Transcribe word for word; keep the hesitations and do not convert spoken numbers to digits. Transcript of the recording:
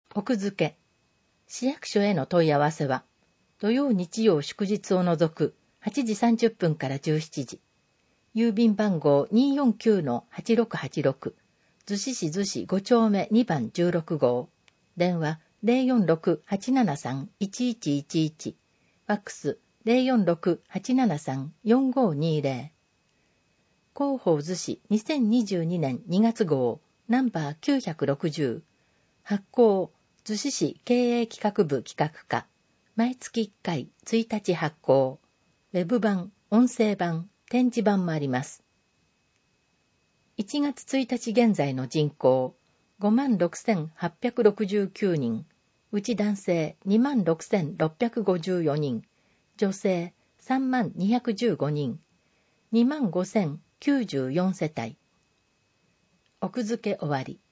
奥付け。市役所への問い合わせは、土曜日曜祝日を除くはちじさんじゅっぷんからじゅうしちじ。郵便番号 にーよんきゅうのはちろくはちろく。逗子市逗子ご丁目にばんじゅうろくごう。電話 ゼロよんろくはちななさんいちいちいちいち。ファックス ゼロよんろくはちななさんよんごにゼロ。広報逗子にせんにじゅうにねんにがつ号ナンバーきゅうひゃくろくじゅう。発行逗子市経営企画部企画課。毎月いっかいついたち発行。ウェブ版、音声版、展示版もあります。いちがつついたち現在の人口ごまんろくせんはっぴゃくろくじゅうきゅうにん。うち男性にまんろくせんろっぴゃくごじゅうよにん。女性さんまんにひゃくじゅうごにん。にまんごせんきゅうじゅうよんせたい。奥付け終わり。